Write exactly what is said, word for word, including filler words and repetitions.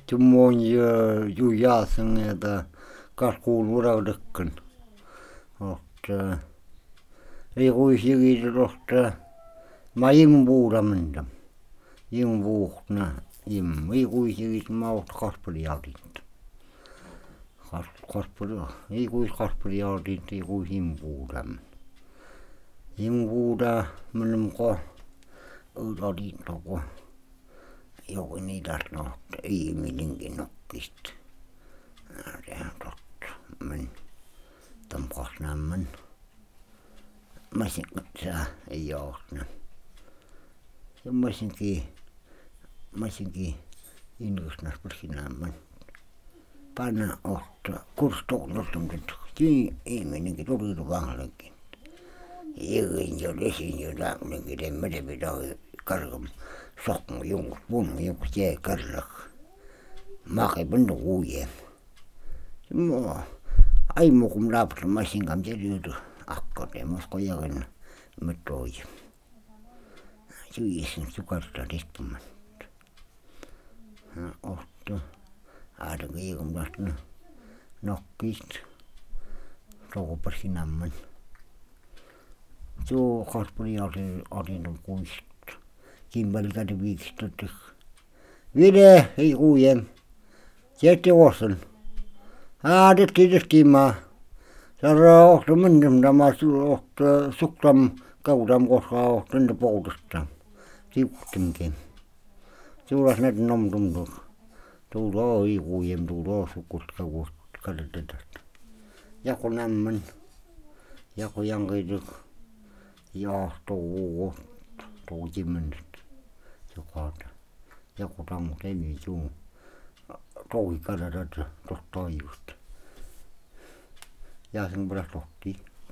Tumon ju jasen että kas kuuluu dökken. Och ei kuisi rohta ma im buuramenda. Im buuhna im ei kuisi maut kaspelialtit. Kas kaspeli ei kuisi kaspelialtit ei kuisi im buuram. Im buuda menum ko udalin toko. Joku niitä no ei minunkin nokkista. Sehän totta. Men tampas nämmen. Mä sen sä ei jaasna. Ja mä senkin mä senkin innosnas persinämmen. Panna ottaa kurstoon nyt. Siin ei minunkin tuli vanhallekin. Jokin jo lesin jo lämminkin en mä tepi tahi karkam. Sokmu jungus punnu jungus jää karlak. Maake pennu kuujem. Mua aimu kun lapsi mä sen kam teriydy akkade musko jagan mä toi. Juisin sukarta riippumat. Otto aina kiikum tästä nokkist. Toukoparsin namman. Tuo kaspeli oli oli kuist. Kimbali kädi viikstotti. Vide ei kuujem. Jätti osan. Aadet kiitos kimmaa. Sarra ohto mennäm tämä ohto suklam kaudam koska ohto nende poudasta. Tiukkutinkin. Tuulas näitä nomdumduk. Tuulo ei kuujem tuulo sukut kauot kadetetat. Jako nämmen. Jako jankiduk. Ja tuo tuo kymmenet. Jokata. Jako tammu temi juu. Touhi kadetat tosta just. Ja sen perästä tohtii.